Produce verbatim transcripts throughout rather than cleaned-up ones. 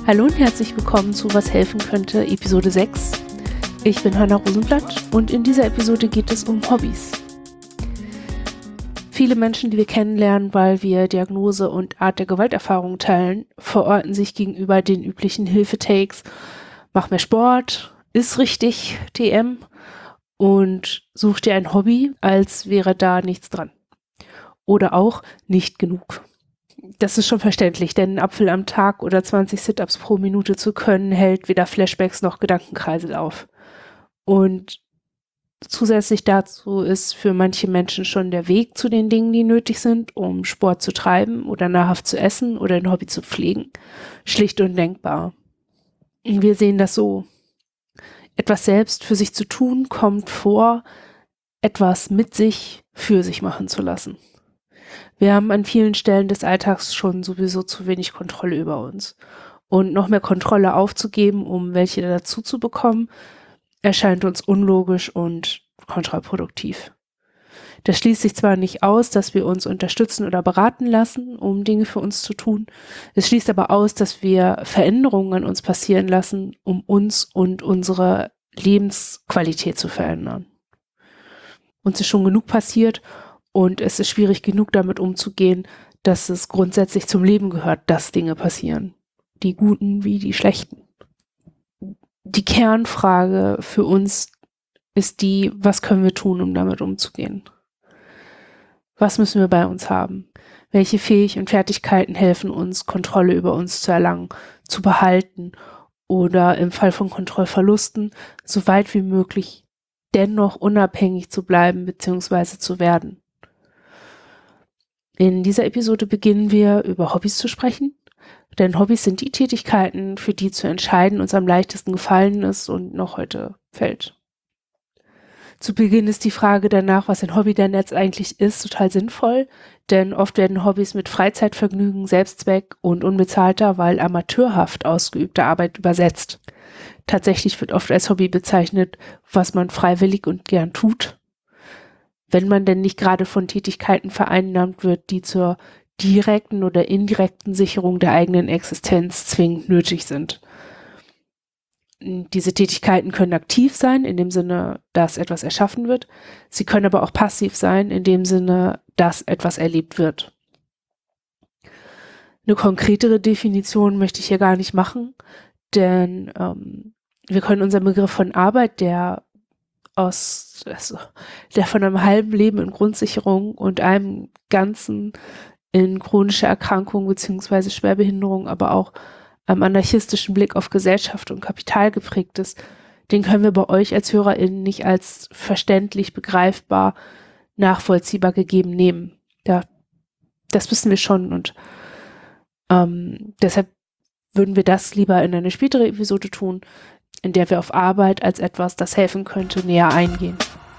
Hallo und herzlich willkommen zu Was helfen könnte, Episode sechs. Ich bin Hannah Rosenblatt und in dieser Episode geht es um Hobbys. Viele Menschen, die wir kennenlernen, weil wir Diagnose und Art der Gewalterfahrung teilen, verorten sich gegenüber den üblichen Hilfetakes: mach mehr Sport, iss richtig, T M und such dir ein Hobby, als wäre da nichts dran. Oder auch nicht genug. Das ist schon verständlich, denn einen Apfel am Tag oder zwanzig Sit-Ups pro Minute zu können, hält weder Flashbacks noch Gedankenkreisel auf. Und zusätzlich dazu ist für manche Menschen schon der Weg zu den Dingen, die nötig sind, um Sport zu treiben oder nahrhaft zu essen oder ein Hobby zu pflegen, schlicht undenkbar. Wir sehen das so: Etwas selbst für sich zu tun kommt vor, etwas mit sich für sich machen zu lassen. Wir haben an vielen Stellen des Alltags schon sowieso zu wenig Kontrolle über uns. Und noch mehr Kontrolle aufzugeben, um welche dazu zu bekommen, erscheint uns unlogisch und kontraproduktiv. Das schließt sich zwar nicht aus, dass wir uns unterstützen oder beraten lassen, um Dinge für uns zu tun. Es schließt aber aus, dass wir Veränderungen an uns passieren lassen, um uns und unsere Lebensqualität zu verändern. Uns ist schon genug passiert und es ist schwierig genug, damit umzugehen, dass es grundsätzlich zum Leben gehört, dass Dinge passieren. Die guten wie die schlechten. Die Kernfrage für uns ist die: Was können wir tun, um damit umzugehen? Was müssen wir bei uns haben? Welche Fähigkeiten und Fertigkeiten helfen uns, Kontrolle über uns zu erlangen, zu behalten oder im Fall von Kontrollverlusten so weit wie möglich dennoch unabhängig zu bleiben bzw. zu werden? In dieser Episode beginnen wir, über Hobbys zu sprechen, denn Hobbys sind die Tätigkeiten, für die zu entscheiden uns am leichtesten gefallen ist und noch heute fällt. Zu Beginn ist die Frage danach, was ein Hobby denn jetzt eigentlich ist, total sinnvoll, denn oft werden Hobbys mit Freizeitvergnügen, Selbstzweck und unbezahlter, weil amateurhaft ausgeübter Arbeit übersetzt. Tatsächlich wird oft als Hobby bezeichnet, was man freiwillig und gern tut, wenn man denn nicht gerade von Tätigkeiten vereinnahmt wird, die zur direkten oder indirekten Sicherung der eigenen Existenz zwingend nötig sind. Diese Tätigkeiten können aktiv sein, in dem Sinne, dass etwas erschaffen wird. Sie können aber auch passiv sein, in dem Sinne, dass etwas erlebt wird. Eine konkretere Definition möchte ich hier gar nicht machen, denn ähm, wir können unseren Begriff von Arbeit, der aus, also, der von einem halben Leben in Grundsicherung und einem ganzen in chronische Erkrankung bzw. Schwerbehinderung, aber auch am anarchistischen Blick auf Gesellschaft und Kapital geprägt ist, den können wir bei euch als HörerInnen nicht als verständlich, begreifbar, nachvollziehbar gegeben nehmen. Ja, das wissen wir schon und ähm, deshalb würden wir das lieber in eine spätere Episode tun, in der wir auf Arbeit als etwas, das helfen könnte, näher eingehen.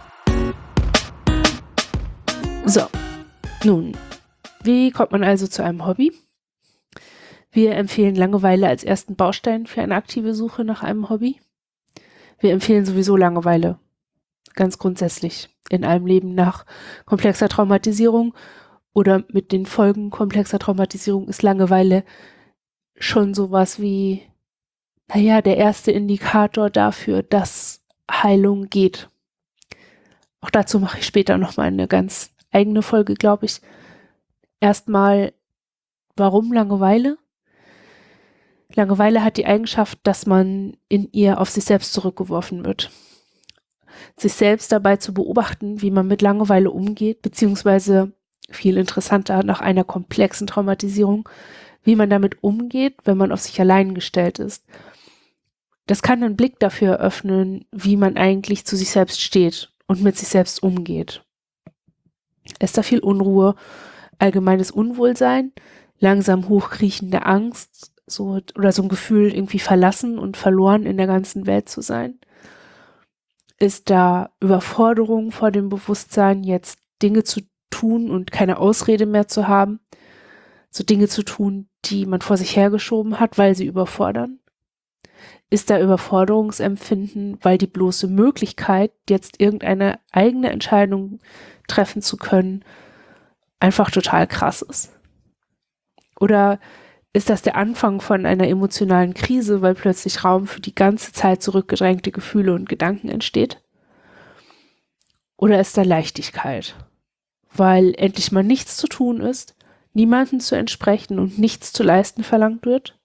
So, nun, wie kommt man also zu einem Hobby? Wir empfehlen Langeweile als ersten Baustein für eine aktive Suche nach einem Hobby. Wir empfehlen sowieso Langeweile, ganz grundsätzlich, in einem Leben nach komplexer Traumatisierung oder mit den Folgen komplexer Traumatisierung ist Langeweile schon sowas wie, naja, der erste Indikator dafür, dass Heilung geht. Auch dazu mache ich später nochmal eine ganz eigene Folge, glaube ich. Erstmal, warum Langeweile? Langeweile hat die Eigenschaft, dass man in ihr auf sich selbst zurückgeworfen wird. Sich selbst dabei zu beobachten, wie man mit Langeweile umgeht, beziehungsweise viel interessanter nach einer komplexen Traumatisierung, wie man damit umgeht, wenn man auf sich allein gestellt ist. Das kann einen Blick dafür eröffnen, wie man eigentlich zu sich selbst steht und mit sich selbst umgeht. Ist da viel Unruhe, allgemeines Unwohlsein, langsam hochkriechende Angst, so, oder so ein Gefühl, irgendwie verlassen und verloren in der ganzen Welt zu sein? Ist da Überforderung vor dem Bewusstsein, jetzt Dinge zu tun und keine Ausrede mehr zu haben? So Dinge zu tun, die man vor sich hergeschoben hat, weil sie überfordern? Ist da Überforderungsempfinden, weil die bloße Möglichkeit, jetzt irgendeine eigene Entscheidung treffen zu können, einfach total krass ist? Oder Ist das der Anfang von einer emotionalen Krise, weil plötzlich Raum für die ganze Zeit zurückgedrängte Gefühle und Gedanken entsteht? Oder ist da Leichtigkeit, weil endlich mal nichts zu tun ist, niemandem zu entsprechen und nichts zu leisten verlangt wird?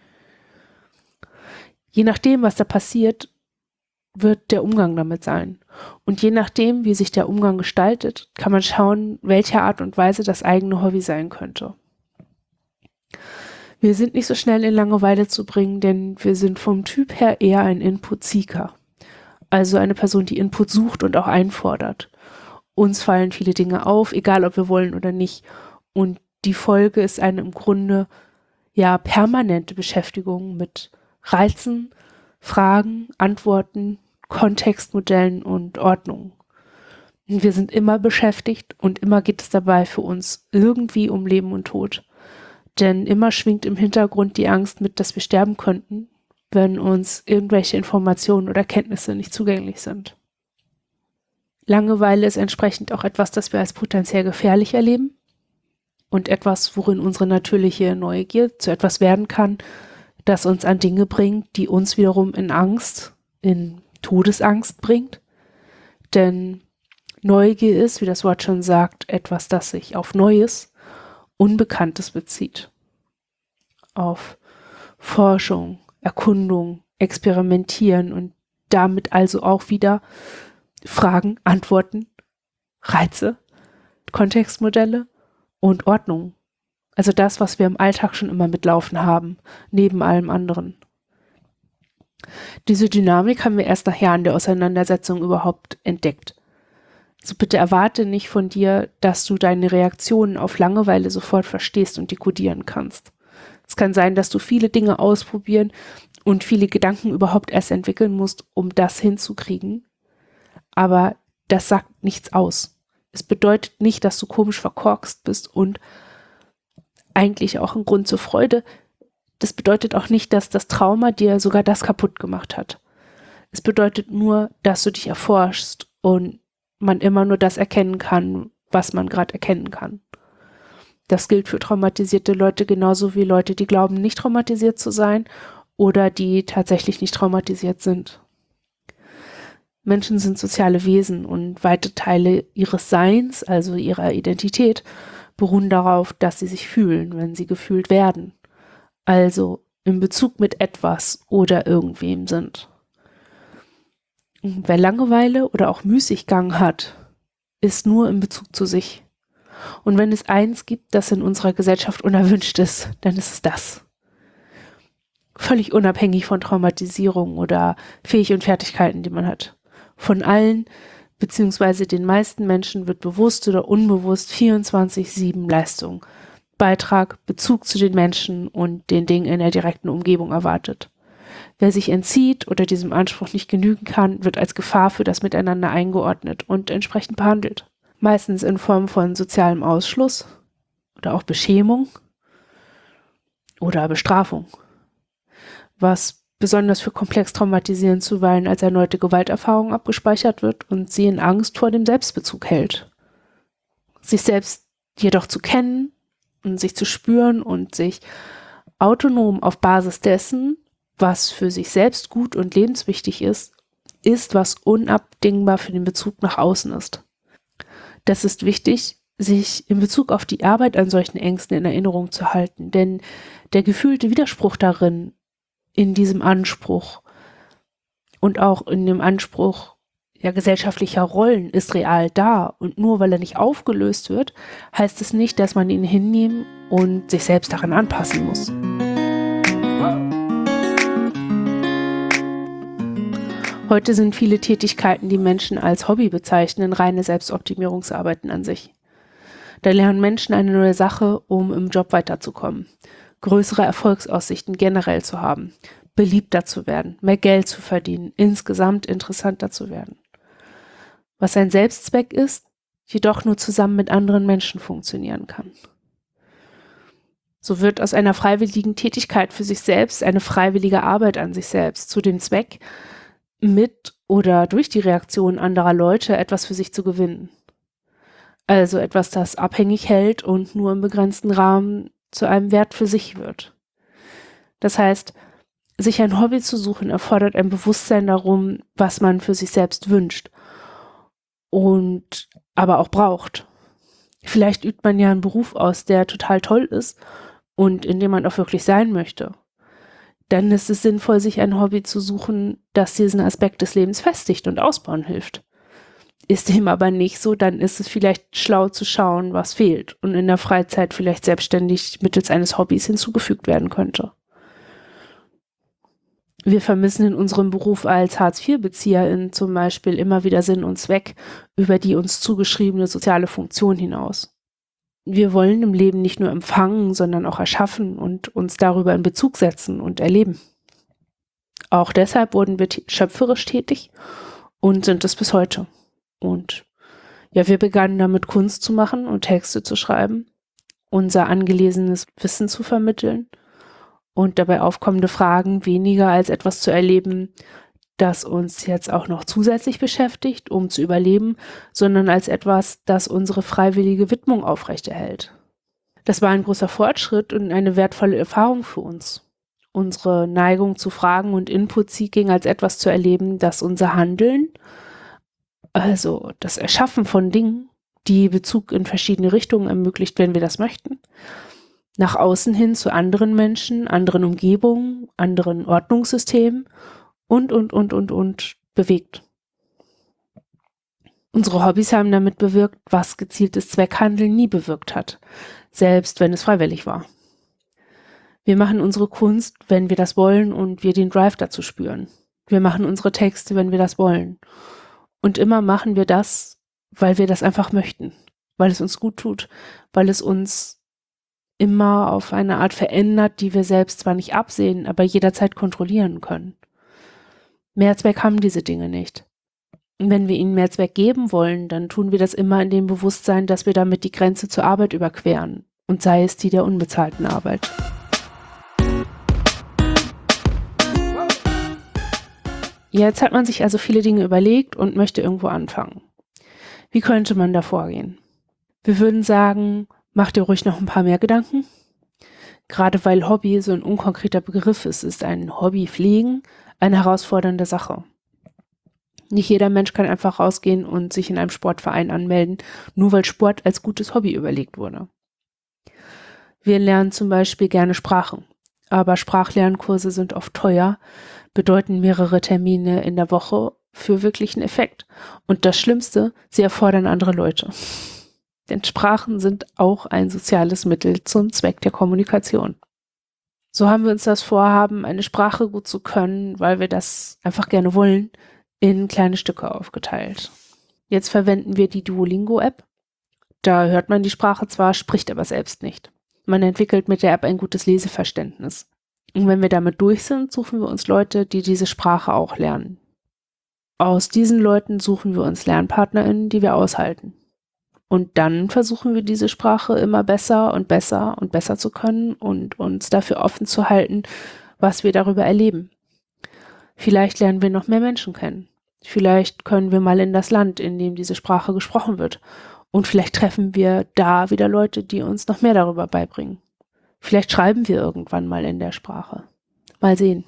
Je nachdem, was da passiert, wird der Umgang damit sein. Und je nachdem, wie sich der Umgang gestaltet, kann man schauen, welche Art und Weise das eigene Hobby sein könnte. Wir sind nicht so schnell in Langeweile zu bringen, denn wir sind vom Typ her eher ein Input-Seeker. Also eine Person, die Input sucht und auch einfordert. Uns fallen viele Dinge auf, egal ob wir wollen oder nicht. Und die Folge ist eine im Grunde ja permanente Beschäftigung mit Reizen, Fragen, Antworten, Kontextmodellen und Ordnungen. Und wir sind immer beschäftigt und immer geht es dabei für uns irgendwie um Leben und Tod. Denn immer schwingt im Hintergrund die Angst mit, dass wir sterben könnten, wenn uns irgendwelche Informationen oder Kenntnisse nicht zugänglich sind. Langeweile ist entsprechend auch etwas, das wir als potenziell gefährlich erleben und etwas, worin unsere natürliche Neugier zu etwas werden kann, das uns an Dinge bringt, die uns wiederum in Angst, in Todesangst bringt. Denn Neugier ist, wie das Wort schon sagt, etwas, das sich auf Neues, Unbekanntes bezieht. Auf Forschung, Erkundung, Experimentieren und damit also auch wieder Fragen, Antworten, Reize, Kontextmodelle und Ordnung. Also das, was wir im Alltag schon immer mitlaufen haben, neben allem anderen. Diese Dynamik haben wir erst nach Jahren der Auseinandersetzung überhaupt entdeckt. Also bitte erwarte nicht von dir, dass du deine Reaktionen auf Langeweile sofort verstehst und dekodieren kannst. Es kann sein, dass du viele Dinge ausprobieren und viele Gedanken überhaupt erst entwickeln musst, um das hinzukriegen. Aber das sagt nichts aus. Es bedeutet nicht, dass du komisch verkorkst bist und eigentlich auch ein Grund zur Freude. Das bedeutet auch nicht, dass das Trauma dir sogar das kaputt gemacht hat. Es bedeutet nur, dass du dich erforschst und man immer nur das erkennen kann, was man gerade erkennen kann. Das gilt für traumatisierte Leute genauso wie Leute, die glauben, nicht traumatisiert zu sein oder die tatsächlich nicht traumatisiert sind. Menschen sind soziale Wesen und weite Teile ihres Seins, also ihrer Identität, beruhen darauf, dass sie sich fühlen, wenn sie gefühlt werden. Also in Bezug mit etwas oder irgendwem sind. Wer Langeweile oder auch Müßiggang hat, ist nur in Bezug zu sich. Und wenn es eins gibt, das in unserer Gesellschaft unerwünscht ist, dann ist es das. Völlig unabhängig von Traumatisierung oder Fähig- und Fertigkeiten, die man hat. Von allen beziehungsweise den meisten Menschen wird bewusst oder unbewusst vierundzwanzig sieben Leistung, Beitrag, Bezug zu den Menschen und den Dingen in der direkten Umgebung erwartet. Wer sich entzieht oder diesem Anspruch nicht genügen kann, wird als Gefahr für das Miteinander eingeordnet und entsprechend behandelt. Meistens in Form von sozialem Ausschluss oder auch Beschämung oder Bestrafung. Was besonders für komplex traumatisierend zuweilen als erneute Gewalterfahrung abgespeichert wird und sie in Angst vor dem Selbstbezug hält. Sich selbst jedoch zu kennen und sich zu spüren und sich autonom auf Basis dessen, was für sich selbst gut und lebenswichtig ist, ist, was unabdingbar für den Bezug nach außen ist. Das ist wichtig, sich in Bezug auf die Arbeit an solchen Ängsten in Erinnerung zu halten, denn der gefühlte Widerspruch darin, in diesem Anspruch und auch in dem Anspruch ja, gesellschaftlicher Rollen ist real da und nur weil er nicht aufgelöst wird, heißt es nicht, dass man ihn hinnehmen und sich selbst daran anpassen muss. Heute sind viele Tätigkeiten, die Menschen als Hobby bezeichnen, reine Selbstoptimierungsarbeiten an sich. Da lernen Menschen eine neue Sache, um im Job weiterzukommen, größere Erfolgsaussichten generell zu haben, beliebter zu werden, mehr Geld zu verdienen, insgesamt interessanter zu werden. Was ein Selbstzweck ist, jedoch nur zusammen mit anderen Menschen funktionieren kann. So wird aus einer freiwilligen Tätigkeit für sich selbst eine freiwillige Arbeit an sich selbst zu dem Zweck, mit oder durch die Reaktion anderer Leute etwas für sich zu gewinnen. Also etwas, das abhängig hält und nur im begrenzten Rahmen zu einem Wert für sich wird. Das heißt, sich ein Hobby zu suchen erfordert ein Bewusstsein darum, was man für sich selbst wünscht und aber auch braucht. Vielleicht übt man ja einen Beruf aus, der total toll ist und in dem man auch wirklich sein möchte. Dann ist es sinnvoll, sich ein Hobby zu suchen, das diesen Aspekt des Lebens festigt und ausbauen hilft. Ist dem aber nicht so, dann ist es vielleicht schlau zu schauen, was fehlt und in der Freizeit vielleicht selbstständig mittels eines Hobbys hinzugefügt werden könnte. Wir vermissen in unserem Beruf als Hartz-vier-BezieherInnen zum Beispiel immer wieder Sinn und Zweck über die uns zugeschriebene soziale Funktion hinaus. Wir wollen im Leben nicht nur empfangen, sondern auch erschaffen und uns darüber in Bezug setzen und erleben. Auch deshalb wurden wir t- schöpferisch tätig und sind es bis heute. Und ja, wir begannen damit, Kunst zu machen und Texte zu schreiben, unser angelesenes Wissen zu vermitteln und dabei aufkommende Fragen weniger als etwas zu erleben, das uns jetzt auch noch zusätzlich beschäftigt, um zu überleben, sondern als etwas, das unsere freiwillige Widmung aufrechterhält. Das war ein großer Fortschritt und eine wertvolle Erfahrung für uns. Unsere Neigung zu Fragen und Input-Seeking als etwas zu erleben, das unser Handeln, also das Erschaffen von Dingen, die Bezug in verschiedene Richtungen ermöglicht, wenn wir das möchten, nach außen hin zu anderen Menschen, anderen Umgebungen, anderen Ordnungssystemen und, und, und, und, und bewegt. Unsere Hobbys haben damit bewirkt, was gezieltes Zweckhandeln nie bewirkt hat, selbst wenn es freiwillig war. Wir machen unsere Kunst, wenn wir das wollen und wir den Drive dazu spüren. Wir machen unsere Texte, wenn wir das wollen. Und immer machen wir das, weil wir das einfach möchten, weil es uns gut tut, weil es uns immer auf eine Art verändert, die wir selbst zwar nicht absehen, aber jederzeit kontrollieren können. Mehr Zweck haben diese Dinge nicht. Und wenn wir ihnen mehr Zweck geben wollen, dann tun wir das immer in dem Bewusstsein, dass wir damit die Grenze zur Arbeit überqueren, und sei es die der unbezahlten Arbeit. Jetzt hat man sich also viele Dinge überlegt und möchte irgendwo anfangen. Wie könnte man da vorgehen? Wir würden sagen, mach dir ruhig noch ein paar mehr Gedanken. Gerade weil Hobby so ein unkonkreter Begriff ist, ist ein Hobby pflegen eine herausfordernde Sache. Nicht jeder Mensch kann einfach rausgehen und sich in einem Sportverein anmelden, nur weil Sport als gutes Hobby überlegt wurde. Wir lernen zum Beispiel gerne Sprachen, aber Sprachlernkurse sind oft teuer, bedeuten mehrere Termine in der Woche für wirklichen Effekt. Und das Schlimmste, sie erfordern andere Leute. Denn Sprachen sind auch ein soziales Mittel zum Zweck der Kommunikation. So haben wir uns das Vorhaben, eine Sprache gut zu können, weil wir das einfach gerne wollen, in kleine Stücke aufgeteilt. Jetzt verwenden wir die Duolingo-App. Da hört man die Sprache zwar, spricht aber selbst nicht. Man entwickelt mit der App ein gutes Leseverständnis. Und wenn wir damit durch sind, suchen wir uns Leute, die diese Sprache auch lernen. Aus diesen Leuten suchen wir uns LernpartnerInnen, die wir aushalten. Und dann versuchen wir diese Sprache immer besser und besser und besser zu können und uns dafür offen zu halten, was wir darüber erleben. Vielleicht lernen wir noch mehr Menschen kennen. Vielleicht können wir mal in das Land, in dem diese Sprache gesprochen wird. Und vielleicht treffen wir da wieder Leute, die uns noch mehr darüber beibringen. Vielleicht schreiben wir irgendwann mal in der Sprache. Mal sehen.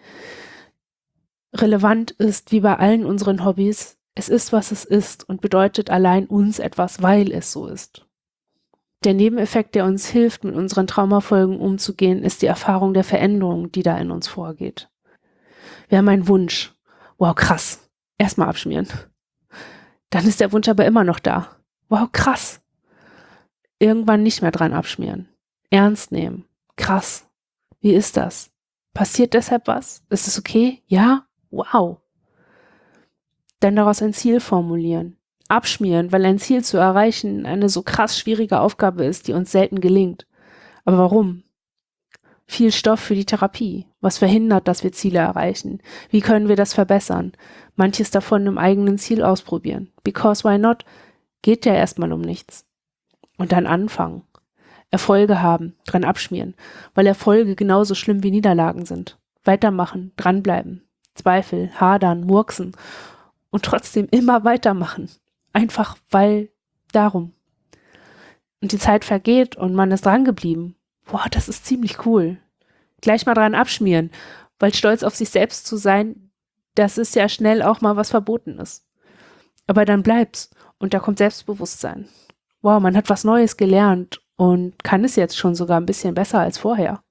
Relevant ist, wie bei allen unseren Hobbys, es ist, was es ist und bedeutet allein uns etwas, weil es so ist. Der Nebeneffekt, der uns hilft, mit unseren Traumafolgen umzugehen, ist die Erfahrung der Veränderung, die da in uns vorgeht. Wir haben einen Wunsch. Wow, krass. Erstmal abschmieren. Dann ist der Wunsch aber immer noch da. Wow, krass. Irgendwann nicht mehr dran abschmieren. Ernst nehmen. Krass. Wie ist das? Passiert deshalb was? Ist es okay? Ja? Wow. Dann daraus ein Ziel formulieren. Abschmieren, weil ein Ziel zu erreichen eine so krass schwierige Aufgabe ist, die uns selten gelingt. Aber warum? Viel Stoff für die Therapie. Was verhindert, dass wir Ziele erreichen? Wie können wir das verbessern? Manches davon im eigenen Ziel ausprobieren. Because why not? Geht ja erstmal um nichts. Und dann anfangen. Erfolge haben, dran abschmieren, weil Erfolge genauso schlimm wie Niederlagen sind. Weitermachen, dranbleiben, Zweifel, hadern, murksen und trotzdem immer weitermachen. Einfach weil darum. Und die Zeit vergeht und man ist dran geblieben. Boah, das ist ziemlich cool. gleich mal dran abschmieren, weil stolz auf sich selbst zu sein, das ist ja schnell auch mal was Verbotenes. Aber dann bleibt's und da kommt Selbstbewusstsein. Wow, man hat was Neues gelernt und kann es jetzt schon sogar ein bisschen besser als vorher.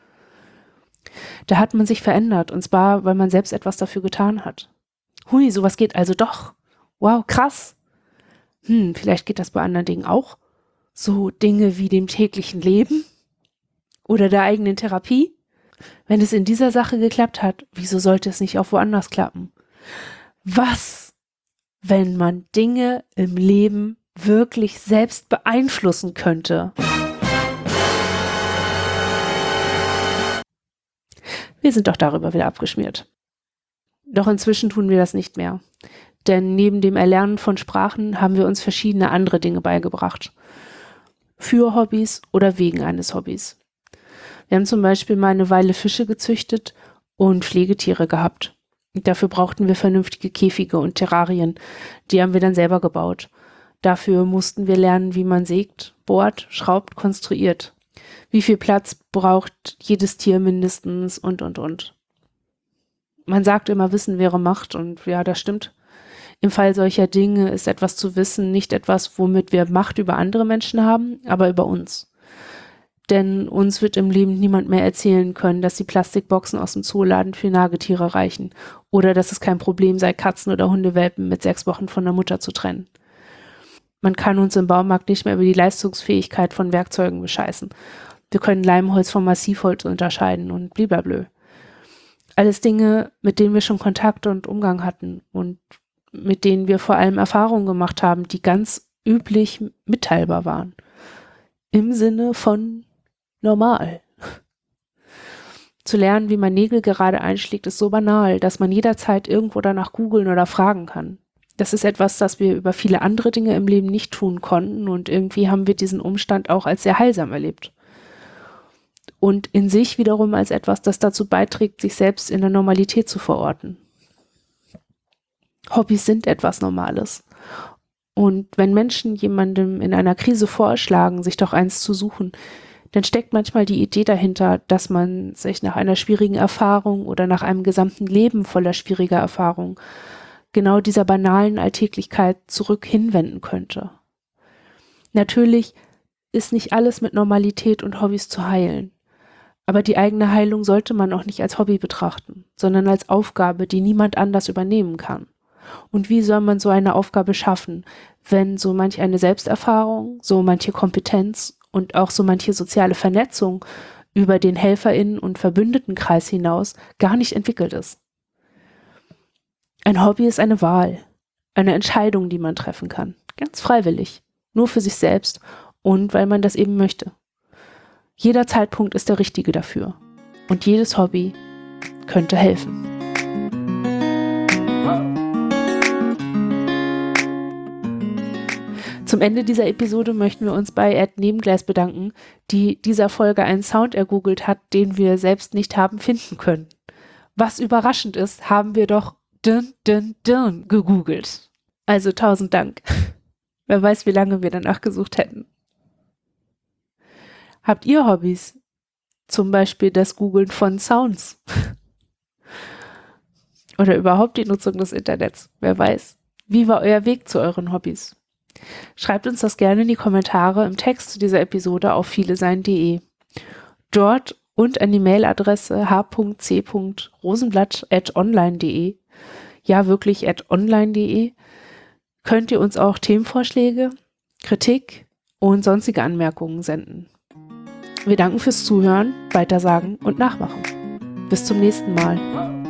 Da hat man sich verändert und zwar, weil man selbst etwas dafür getan hat. Hui, sowas geht also doch. Wow, krass. Hm, vielleicht geht das bei anderen Dingen auch. So Dinge wie dem täglichen Leben oder der eigenen Therapie. Wenn es in dieser Sache geklappt hat, wieso sollte es nicht auch woanders klappen? Was, wenn man Dinge im Leben wirklich selbst beeinflussen könnte? Wir sind doch darüber wieder abgeschmiert. Doch inzwischen tun wir das nicht mehr. Denn neben dem Erlernen von Sprachen haben wir uns verschiedene andere Dinge beigebracht. Für Hobbys oder wegen eines Hobbys. Wir haben zum Beispiel mal eine Weile Fische gezüchtet und Pflegetiere gehabt. Dafür brauchten wir vernünftige Käfige und Terrarien. Die haben wir dann selber gebaut. Dafür mussten wir lernen, wie man sägt, bohrt, schraubt, konstruiert. Wie viel Platz braucht jedes Tier mindestens und, und, und. Man sagt immer, Wissen wäre Macht und ja, das stimmt. Im Fall solcher Dinge ist etwas zu wissen nicht etwas, womit wir Macht über andere Menschen haben, aber über uns. Denn uns wird im Leben niemand mehr erzählen können, dass die Plastikboxen aus dem Zooladen für Nagetiere reichen oder dass es kein Problem sei, Katzen- oder Hundewelpen mit sechs Wochen von der Mutter zu trennen. Man kann uns im Baumarkt nicht mehr über die Leistungsfähigkeit von Werkzeugen bescheißen. Wir können Leimholz vom Massivholz unterscheiden und blablabla. Alles Dinge, mit denen wir schon Kontakt und Umgang hatten und mit denen wir vor allem Erfahrungen gemacht haben, die ganz üblich mitteilbar waren. Im Sinne von normal. Zu lernen, wie man Nägel gerade einschlägt, ist so banal, dass man jederzeit irgendwo danach googeln oder fragen kann. Das ist etwas, das wir über viele andere Dinge im Leben nicht tun konnten und irgendwie haben wir diesen Umstand auch als sehr heilsam erlebt. Und in sich wiederum als etwas, das dazu beiträgt, sich selbst in der Normalität zu verorten. Hobbys sind etwas Normales. Und wenn Menschen jemandem in einer Krise vorschlagen, sich doch eins zu suchen, dann steckt manchmal die Idee dahinter, dass man sich nach einer schwierigen Erfahrung oder nach einem gesamten Leben voller schwieriger Erfahrung genau dieser banalen Alltäglichkeit zurück hinwenden könnte. Natürlich ist nicht alles mit Normalität und Hobbys zu heilen. Aber die eigene Heilung sollte man auch nicht als Hobby betrachten, sondern als Aufgabe, die niemand anders übernehmen kann. Und wie soll man so eine Aufgabe schaffen, wenn so manch eine Selbsterfahrung, so manche Kompetenz und auch so manche soziale Vernetzung über den HelferInnen- und Verbündetenkreis hinaus gar nicht entwickelt ist? Ein Hobby ist eine Wahl, eine Entscheidung, die man treffen kann, ganz freiwillig, nur für sich selbst und weil man das eben möchte. Jeder Zeitpunkt ist der richtige dafür und jedes Hobby könnte helfen. Zum Ende dieser Episode möchten wir uns bei Ed Nebengleis bedanken, die dieser Folge einen Sound ergoogelt hat, den wir selbst nicht haben finden können. Was überraschend ist, haben wir doch dün, dün, dün gegoogelt. Also tausend Dank. Wer weiß, wie lange wir danach gesucht hätten. Habt ihr Hobbys? Zum Beispiel das Googlen von Sounds. Oder überhaupt die Nutzung des Internets. Wer weiß. Wie war euer Weg zu euren Hobbys? Schreibt uns das gerne in die Kommentare im Text zu dieser Episode auf vielesein punkt de. Dort und an die Mailadresse h punkt c punkt rosenblatt at online punkt de, ja wirklich at online punkt de, könnt ihr uns auch Themenvorschläge, Kritik und sonstige Anmerkungen senden. Wir danken fürs Zuhören, Weitersagen und Nachmachen. Bis zum nächsten Mal.